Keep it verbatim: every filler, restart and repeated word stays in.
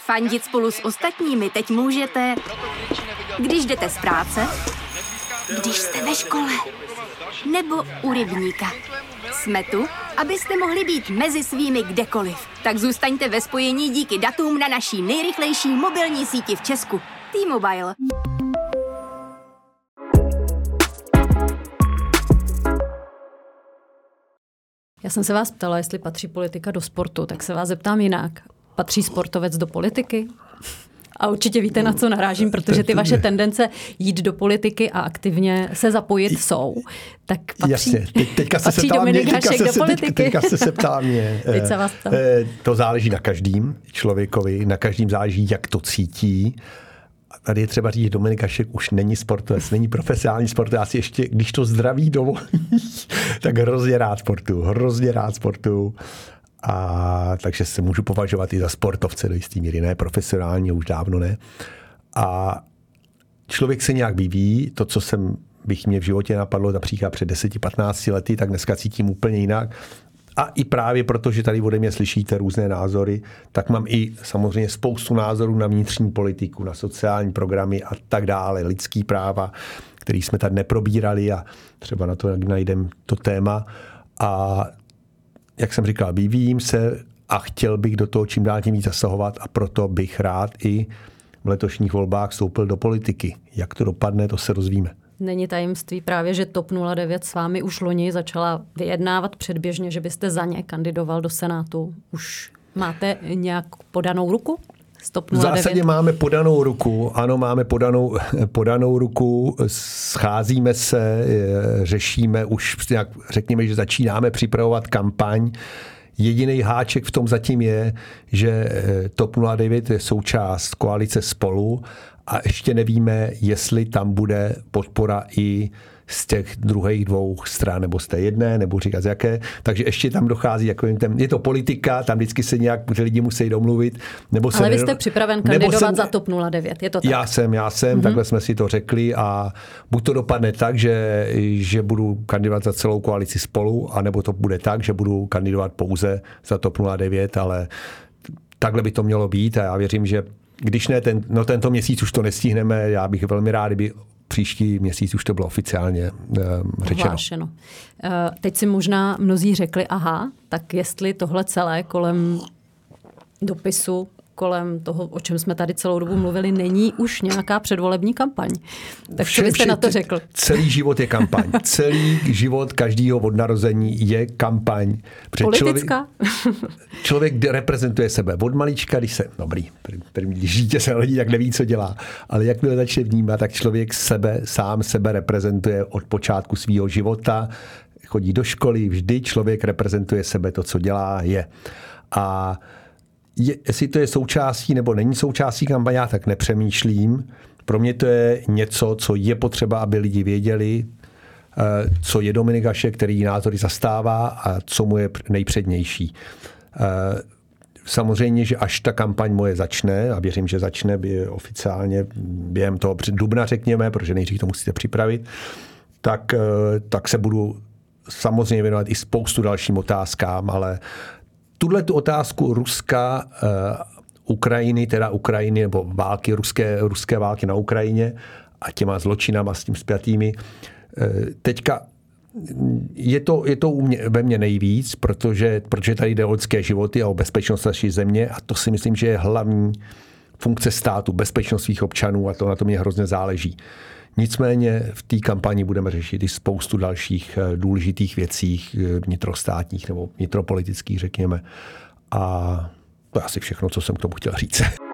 Fandit spolu s ostatními teď můžete, když jdete z práce, když jste ve škole, nebo u rybníka. Jsme tu, abyste mohli být mezi svými kdekoliv. Tak zůstaňte ve spojení díky datům na naší nejrychlejší mobilní síti v Česku. T-Mobile. Já jsem se vás ptala, jestli patří politika do sportu, tak se vás zeptám jinak. Patří sportovec do politiky? A určitě víte, na co narážím, protože ty vaše tendence jít do politiky a aktivně se zapojit jsou. Tak patří, Jasně, Te, teďka patří se Dominik Hašek do politiky. Teďka se se ptala mě. Teď se vás ptám. To záleží na každým člověkovi, na každým záleží, jak to cítí. A tady je třeba říct, Dominik Hašek už není sportovec, není profesionální sportovec. Já si ještě, když to zdraví dovolí, tak hrozně rád sportu, hrozně rád sportu. A takže se můžu považovat i za sportovce do jistý míry, ne profesionálně, už dávno ne. A člověk se nějak vyvíjí, to, co jsem, bych mě v životě napadlo například před deseti patnácti lety, tak dneska cítím úplně jinak. A i právě proto, že tady ode mě slyšíte různé názory, tak mám i samozřejmě spoustu názorů na vnitřní politiku, na sociální programy a tak dále, lidský práva, který jsme tady neprobírali a třeba na to najdem to téma. A jak jsem říkal, vyvíjím se a chtěl bych do toho čím dál tím víc zasahovat a proto bych rád i v letošních volbách vstoupil do politiky. Jak to dopadne, to se rozvíme. Není tajemství právě, že TOP nula devět s vámi už loni začala vyjednávat předběžně, že byste za ně kandidoval do Senátu. Už máte nějak podanou ruku? V zásadě máme podanou ruku, ano, máme podanou, podanou ruku, scházíme se, řešíme už, nějak, řekněme, že začínáme připravovat kampaň. Jediný háček v tom zatím je, že TOP nula devět je součást koalice Spolu a ještě nevíme, jestli tam bude podpora i z těch druhých dvou stran, nebo z té jedné, nebo říkat z jaké. Takže ještě tam dochází, jako ten, je to politika, tam vždycky se nějak lidi musí domluvit. Nebo Ale se, vy jste připraven kandidovat jsem, za TOP nula devět, je to tak? Já jsem, já jsem, mm-hmm. takhle jsme si to řekli a buď to dopadne tak, že, že budu kandidovat za celou koalici Spolu, anebo to bude tak, že budu kandidovat pouze za TOP nula devět, ale takhle by to mělo být a já věřím, že když ne, ten, no tento měsíc už to nestihneme, já bych velmi rád, kdyby příští měsíc už to bylo oficiálně uh, řečeno. Hlášeno. Uh, teď si možná mnozí řekli, aha, tak jestli tohle celé kolem dopisu, kolem toho, o čem jsme tady celou dobu mluvili, není už nějaká předvolební kampaň. Tak co byste na to řekl? Celý život je kampaň. Celý život každého od narození je kampaň. Politická? Člověk, člověk reprezentuje sebe. Od malička, když se, dobrý, když dítě se rodí, tak neví, co dělá. Ale jakmile začne vnímat, tak člověk sebe, sám sebe reprezentuje od počátku svého života. Chodí do školy, vždy člověk reprezentuje sebe, to, co dělá, je. A Je, jestli to je součástí nebo není součástí kampaně, tak nepřemýšlím. Pro mě to je něco, co je potřeba, aby lidi věděli, co je Dominik Hašek, který názory zastává a co mu je nejpřednější. Samozřejmě, že až ta kampaň moje začne, a věřím, že začne by oficiálně během toho dubna, řekněme, protože nejdřív to musíte připravit, tak, tak se budu samozřejmě věnovat i spoustu dalším otázkám, ale tuhle tu otázku Ruska, uh, Ukrajiny, teda Ukrajiny, nebo války, ruské, ruské války na Ukrajině a těma zločinama s tím spjatými, uh, teďka je to, je to u mě, ve mně nejvíc, protože, protože tady jde o lidské životy a o bezpečnost naší země a to si myslím, že je hlavní funkce státu, bezpečnost svých občanů a to na to mě hrozně záleží. Nicméně v té kampani budeme řešit i spoustu dalších důležitých věcí vnitrostátních nebo vnitropolitických, řekněme. A to je asi všechno, co jsem k tomu chtěl říct.